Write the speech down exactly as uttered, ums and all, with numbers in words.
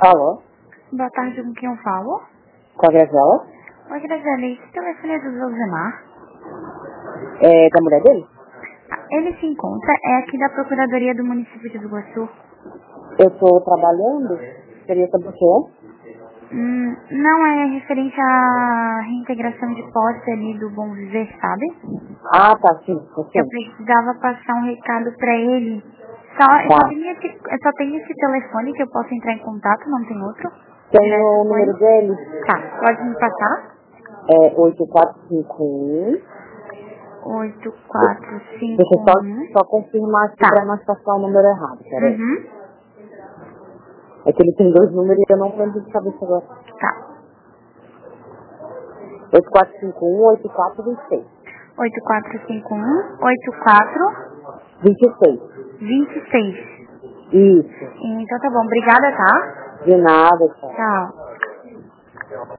Alô? Boa tarde, com quem eu falo? Com a Graziela? Oi, Graziela, esse telefone é do Zilzemar. É da mulher dele? Ele se encontra, é aqui da Procuradoria do Município de Iguaçu. Eu tô trabalhando. Seria sobre o quê? Hum, não é referente à reintegração de posse ali do Bom Viver, sabe? Ah, tá, sim, Eu sim. precisava passar um recado pra ele. Só, eu só, Tá. tenho esse, eu só tenho esse telefone que eu posso entrar em contato, não tem outro? Tem Direto o com número ele? dele? Tá, pode me passar? É oito quatro cinco um. oito quatro Deixa cinco eu só, um. só confirmar aqui Tá. pra não passar o número errado, peraí. Uhum. É que ele tem dois números e eu não lembro de cabeça agora. Tá. oito quatro cinco um, oito quatro dois seis. oito quatro cinco um, oito quatro vinte e seis. dois seis. Isso. Então tá bom, obrigada, tá? De nada, tchau. Tchau.